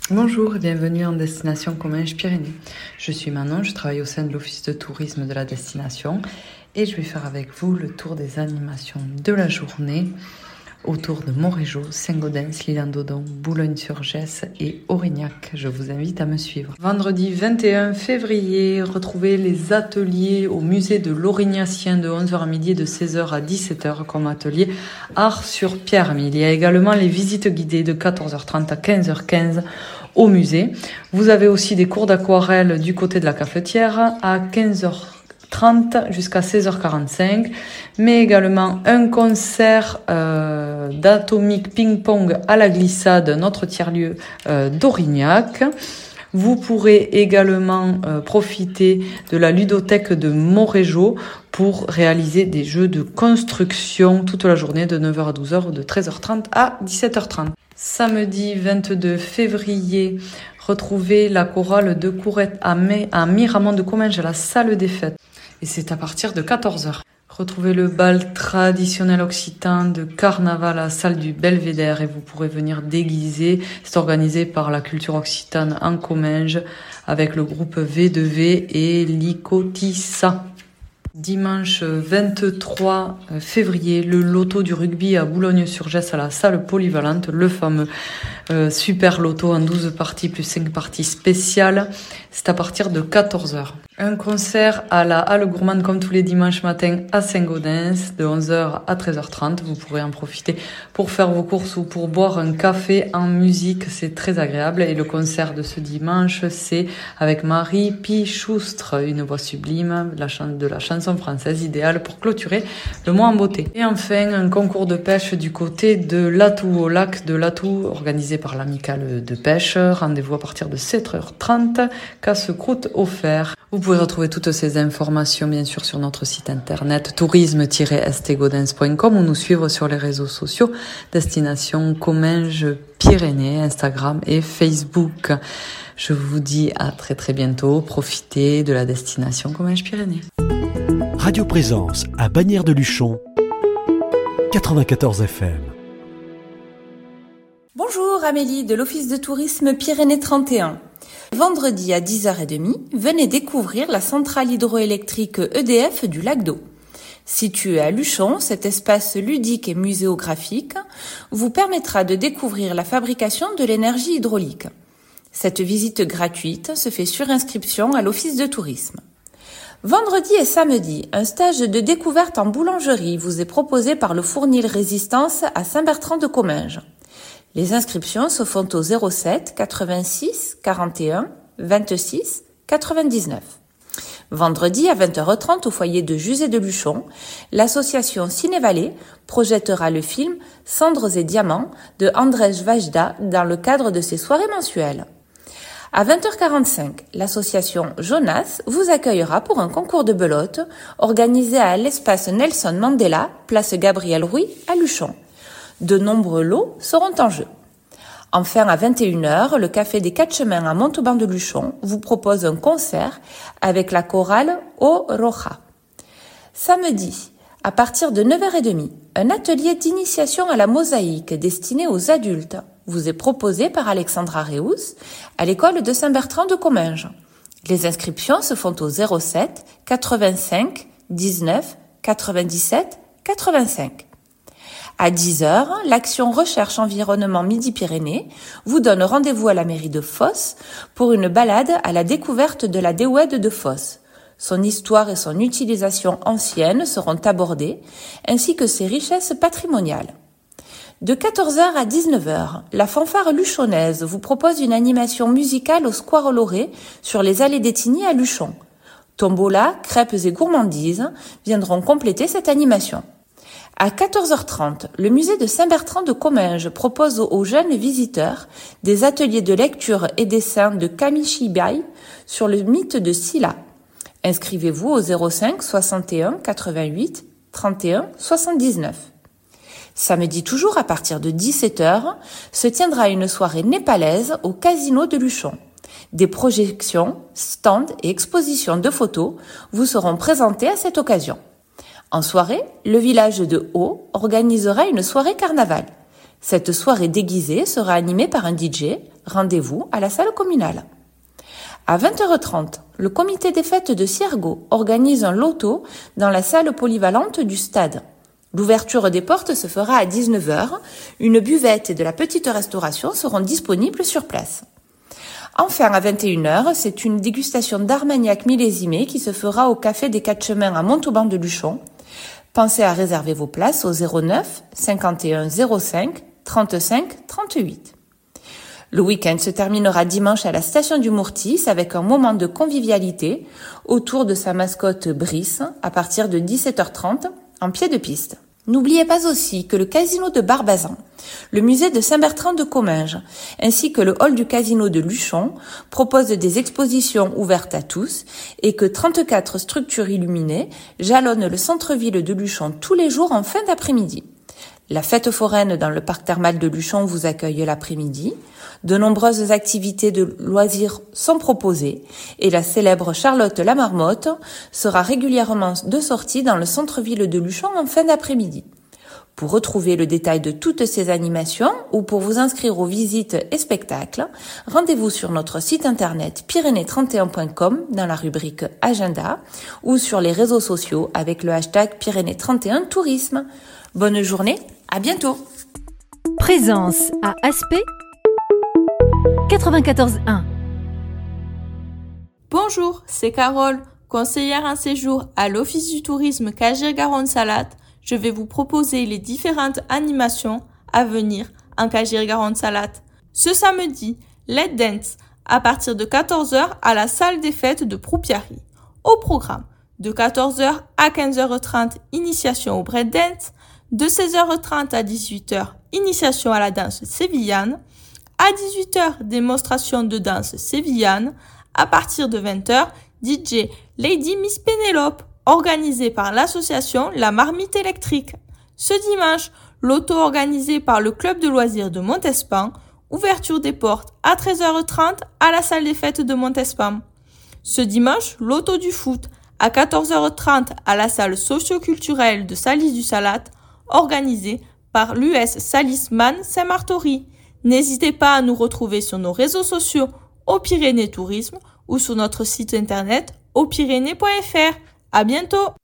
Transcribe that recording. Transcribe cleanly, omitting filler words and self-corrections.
Bonjour et bienvenue en destination Comminges-Pyrénées. Je suis Manon, je travaille au sein de l'office de tourisme de la destination et je vais faire avec vous le tour des animations de la journée autour de Montrégeau, Saint-Gaudens, l'Île-en-Dodon, Boulogne-sur-Gesse et Aurignac. Je vous invite à me suivre. Vendredi 21 février, retrouvez les ateliers au musée de l'Aurignacien de 11h à midi et de 16h à 17h comme atelier Art sur pierre. Il y a également les visites guidées de 14h30 à 15h15 au musée. Vous avez aussi des cours d'aquarelle du côté de la cafetière à 15h30 jusqu'à 16h45, mais également un concert d'atomique ping-pong à la glissade, notre tiers-lieu d'Aurignac. Vous pourrez également profiter de la ludothèque de Montrégeau pour réaliser des jeux de construction toute la journée de 9h à 12h ou de 13h30 à 17h30. Samedi 22 février, retrouvez la chorale de Courette à Miramont de Comminges à la salle des fêtes. Et c'est à partir de 14h. Retrouvez le bal traditionnel occitan de carnaval à la salle du Belvédère et vous pourrez venir déguiser. C'est organisé par la culture occitane en Comminges avec le groupe V2V et l'Icotissa. Dimanche 23 février, le loto du rugby à Boulogne-sur-Gesse à la salle polyvalente, le fameux super loto en 12 parties plus 5 parties spéciales. C'est à partir de 14h. Un concert à la Halle Gourmande comme tous les dimanches matins à Saint-Gaudens de 11h à 13h30. Vous pourrez en profiter pour faire vos courses ou pour boire un café en musique. C'est très agréable. Et le concert de ce dimanche, c'est avec Marie Pichoustre, une voix sublime de la chanson française idéale pour clôturer le mois en beauté. Et enfin, un concours de pêche du côté de Latou, au lac de Latou, organisé par l'amicale de pêche. Rendez-vous à partir de 7h30, casse-croûte offert. Vous pouvez retrouver toutes ces informations, bien sûr, sur notre site internet tourisme-stgaudens.com ou nous suivre sur les réseaux sociaux Destination Comminges-Pyrénées, Instagram et Facebook. Je vous dis à très très bientôt. Profitez de la destination Comminges-Pyrénées. Radio Présence à Bagnères de Luchon, 94 FM. Bonjour Amélie de l'Office de tourisme Pyrénées 31. Vendredi à 10h30, venez découvrir la centrale hydroélectrique EDF du lac d'Eau. Situé à Luchon, cet espace ludique et muséographique vous permettra de découvrir la fabrication de l'énergie hydraulique. Cette visite gratuite se fait sur inscription à l'Office de tourisme. Vendredi et samedi, un stage de découverte en boulangerie vous est proposé par le Fournil Résistance à Saint-Bertrand-de-Comminges. Les inscriptions se font au 07 86 41 26 99. Vendredi à 20h30 au foyer de Jusé de Luchon, l'association Ciné-Vallée projettera le film Cendres et Diamants de Andrzej Wajda dans le cadre de ses soirées mensuelles. À 20h45, l'association Jonas vous accueillera pour un concours de belote organisé à l'espace Nelson Mandela, place Gabriel Rouy à Luchon. De nombreux lots seront en jeu. Enfin, à 21h, le Café des Quatre Chemins à Montauban de Luchon vous propose un concert avec la chorale O Roja. Samedi, à partir de 9h30, un atelier d'initiation à la mosaïque destiné aux adultes vous est proposé par Alexandra Reus à l'école de Saint-Bertrand de Comminges. Les inscriptions se font au 07 85 19 97 85. À 10h, l'action Recherche Environnement Midi-Pyrénées vous donne rendez-vous à la mairie de Fos pour une balade à la découverte de la déouède de Fos. Son histoire et son utilisation ancienne seront abordées, ainsi que ses richesses patrimoniales. De 14h à 19h, la fanfare luchonnaise vous propose une animation musicale au Square Loré sur les allées d'Ettigny à Luchon. Tombola, crêpes et gourmandises viendront compléter cette animation. À 14h30, le musée de Saint-Bertrand de Comminges propose aux jeunes visiteurs des ateliers de lecture et dessin de Camille Chibaï sur le mythe de Scylla. Inscrivez-vous au 05 61 88 31 79. Samedi toujours à partir de 17h, se tiendra une soirée népalaise au Casino de Luchon. Des projections, stands et expositions de photos vous seront présentées à cette occasion. En soirée, le village de Haut organisera une soirée carnaval. Cette soirée déguisée sera animée par un DJ. Rendez-vous à la salle communale. À 20h30, le comité des fêtes de Ciergo organise un loto dans la salle polyvalente du stade. L'ouverture des portes se fera à 19h. Une buvette et de la petite restauration seront disponibles sur place. Enfin, à 21h, c'est une dégustation d'Armagnac millésimé qui se fera au Café des Quatre Chemins à Montauban de Luchon. Pensez à réserver vos places au 09 51 05 35 38. Le week-end se terminera dimanche à la station du Mourtis avec un moment de convivialité autour de sa mascotte Brice à partir de 17h30 en pied de piste. N'oubliez pas aussi que le casino de Barbazan, le musée de Saint-Bertrand de Comminges, ainsi que le hall du casino de Luchon proposent des expositions ouvertes à tous et que 34 structures illuminées jalonnent le centre-ville de Luchon tous les jours en fin d'après-midi. La fête foraine dans le parc thermal de Luchon vous accueille l'après-midi. De nombreuses activités de loisirs sont proposées et la célèbre Charlotte la Marmotte sera régulièrement de sortie dans le centre-ville de Luchon en fin d'après-midi. Pour retrouver le détail de toutes ces animations ou pour vous inscrire aux visites et spectacles, rendez-vous sur notre site internet pyrénées31.com dans la rubrique Agenda ou sur les réseaux sociaux avec le hashtag Pyrénées31 Tourisme. Bonne journée, à bientôt. Présence à Aspect 94.1. Bonjour, c'est Carole, conseillère en séjour à l'Office du tourisme Cagir-Garonne-Salate. Je vais vous proposer les différentes animations à venir en Cagir-Garonne-Salate. Ce samedi, Let Dance à partir de 14h à la salle des fêtes de Proupiary. Au programme, de 14h à 15h30, initiation au breakdance. De 16h30 à 18h, initiation à la danse sévillane. À 18h, démonstration de danse sévillane. À partir de 20h, DJ Lady Miss Pénélope, organisé par l'association La Marmite Électrique. Ce dimanche, loto organisé par le club de loisirs de Montespan. Ouverture des portes à 13h30 à la salle des fêtes de Montespan. Ce dimanche, loto du foot à 14h30 à la salle socio-culturelle de Salis-du-Salat, organisé par l'US Salisman Saint-Martory. N'hésitez pas à nous retrouver sur nos réseaux sociaux au Pyrénées Tourisme ou sur notre site internet aupyrénées.fr. À bientôt!